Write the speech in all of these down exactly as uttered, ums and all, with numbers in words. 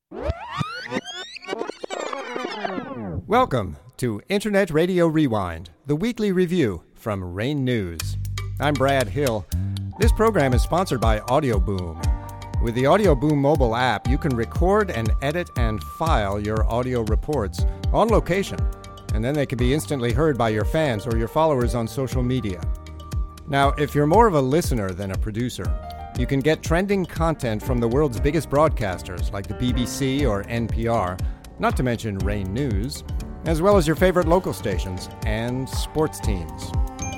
Welcome to Internet Radio Rewind, the weekly review from Rain News. I'm Brad Hill. This program is sponsored by Audio Boom. With the Audio Boom mobile app, you can record and edit and file your audio reports on location, and then they can be instantly heard by your fans or your followers on social media. Now, if you're more of a listener than a producer, you can get trending content from the world's biggest broadcasters like the B B C or N P R, not to mention Rain News, as well as your favorite local stations and sports teams.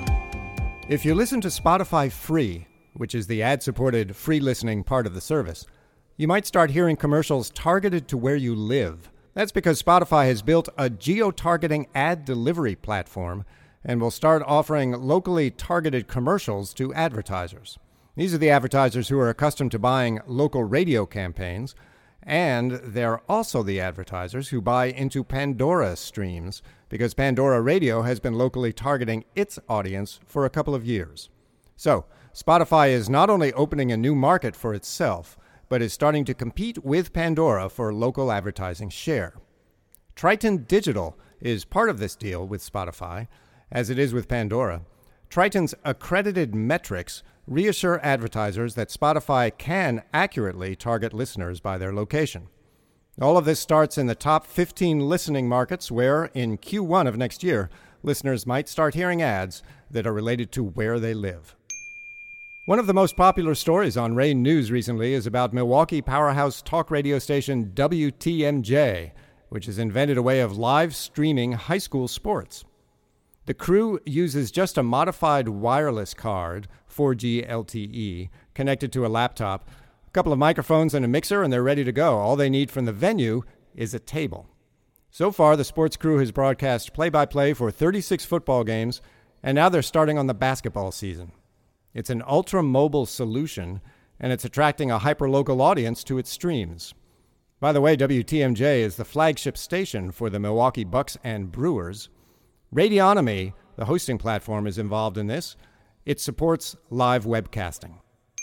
If you listen to Spotify free, which is the ad-supported free listening part of the service, you might start hearing commercials targeted to where you live. That's because Spotify has built a geo-targeting ad delivery platform and will start offering locally targeted commercials to advertisers. These are the advertisers who are accustomed to buying local radio campaigns, and they're also the advertisers who buy into Pandora streams, because Pandora Radio has been locally targeting its audience for a couple of years. So, Spotify is not only opening a new market for itself, but is starting to compete with Pandora for local advertising share. Triton Digital is part of this deal with Spotify, as it is with Pandora. Triton's accredited metrics reassure advertisers that Spotify can accurately target listeners by their location. All of this starts in the top fifteen listening markets where, in Q one of next year, listeners might start hearing ads that are related to where they live. One of the most popular stories on Rain News recently is about Milwaukee powerhouse talk radio station W T M J, which has invented a way of live streaming high school sports. The crew uses just a modified wireless card, four G L T E, connected to a laptop, a couple of microphones and a mixer, and they're ready to go. All they need from the venue is a table. So far, the sports crew has broadcast play-by-play for thirty-six football games, and now they're starting on the basketball season. It's an ultra-mobile solution, and it's attracting a hyper-local audience to its streams. By the way, W T M J is the flagship station for the Milwaukee Bucks and Brewers. Radionomy, the hosting platform, is involved in this. It supports live webcasting.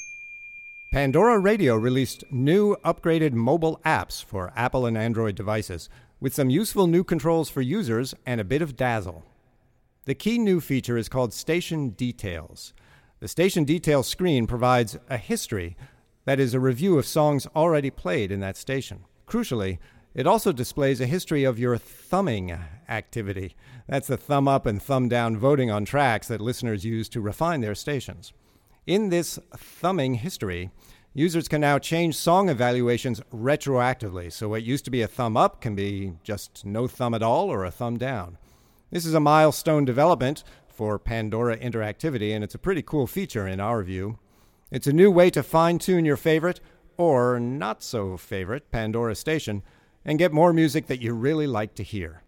Pandora Radio released new upgraded mobile apps for Apple and Android devices with some useful new controls for users and a bit of dazzle. The key new feature is called Station Details. The Station Details screen provides a history, that is, a review of songs already played in that station. Crucially, it also displays a history of your thumbing activity. That's the thumb up and thumb down voting on tracks that listeners use to refine their stations. In this thumbing history, users can now change song evaluations retroactively, so what used to be a thumb up can be just no thumb at all or a thumb down. This is a milestone development for Pandora interactivity, and it's a pretty cool feature in our view. It's a new way to fine-tune your favorite, or not-so-favorite, Pandora station, and get more music that you really like to hear.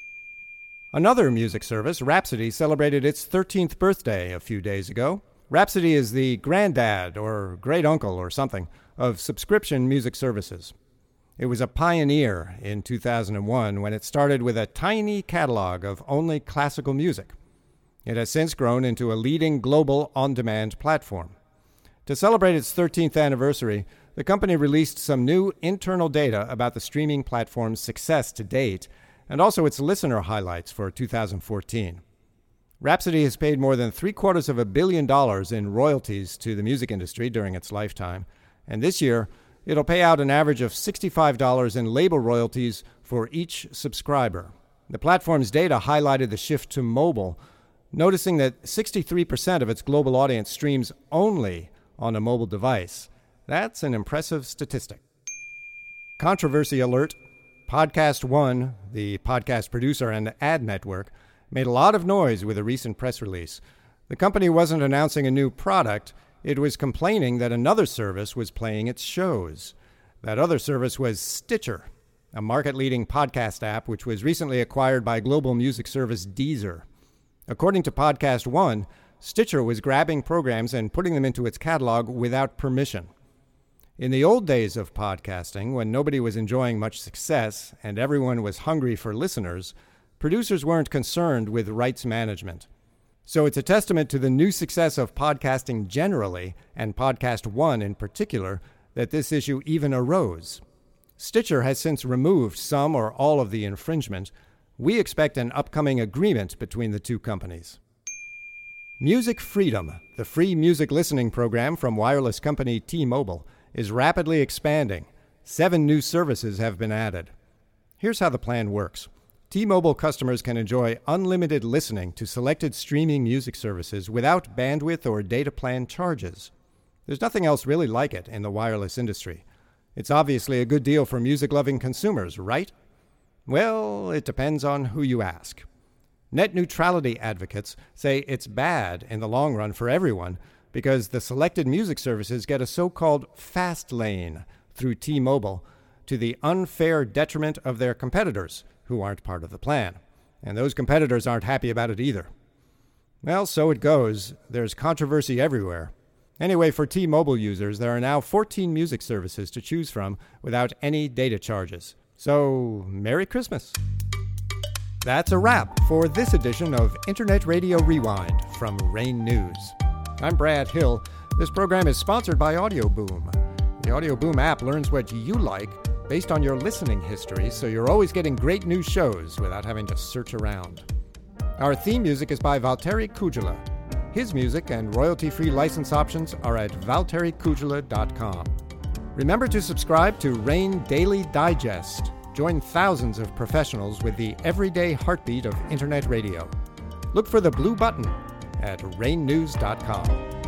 Another music service, Rhapsody, celebrated its thirteenth birthday a few days ago. Rhapsody is the granddad or great-uncle or something of subscription music services. It was a pioneer in two thousand one when it started with a tiny catalog of only classical music. It has since grown into a leading global on-demand platform. To celebrate its thirteenth anniversary, the company released some new internal data about the streaming platform's success to date, and also its listener highlights for two thousand fourteen. Rhapsody has paid more than three quarters of a billion dollars in royalties to the music industry during its lifetime, and this year it'll pay out an average of sixty-five dollars in label royalties for each subscriber. The platform's data highlighted the shift to mobile, noticing that sixty-three percent of its global audience streams only on a mobile device. That's an impressive statistic. Controversy alert. Podcast One, the podcast producer and ad network, made a lot of noise with a recent press release. The company wasn't announcing a new product. It was complaining that another service was playing its shows. That other service was Stitcher, a market-leading podcast app which was recently acquired by global music service Deezer. According to Podcast One, Stitcher was grabbing programs and putting them into its catalog without permission. In the old days of podcasting, when nobody was enjoying much success and everyone was hungry for listeners, producers weren't concerned with rights management. So it's a testament to the new success of podcasting generally, and Podcast One in particular, that this issue even arose. Stitcher has since removed some or all of the infringement. We expect an upcoming agreement between the two companies. Music Freedom, the free music listening program from wireless company T-Mobile, is rapidly expanding. Seven new services have been added. Here's how the plan works. T-Mobile customers can enjoy unlimited listening to selected streaming music services without bandwidth or data plan charges. There's nothing else really like it in the wireless industry. It's obviously a good deal for music-loving consumers, right? Well, it depends on who you ask. Net neutrality advocates say it's bad in the long run for everyone because the selected music services get a so-called fast lane through T-Mobile to the unfair detriment of their competitors who aren't part of the plan. And those competitors aren't happy about it either. Well, so it goes. There's controversy everywhere. Anyway, for T-Mobile users, there are now fourteen music services to choose from without any data charges. So, Merry Christmas. That's a wrap for this edition of Internet Radio Rewind from Rain News. I'm Brad Hill. This program is sponsored by Audioboom. The Audioboom app learns what you like based on your listening history, so you're always getting great new shows without having to search around. Our theme music is by Valtteri Kujala. His music and royalty-free license options are at valtteri kujala dot com. Remember to subscribe to Rain Daily Digest. Join thousands of professionals with the everyday heartbeat of Internet radio. Look for the blue button at rain news dot com.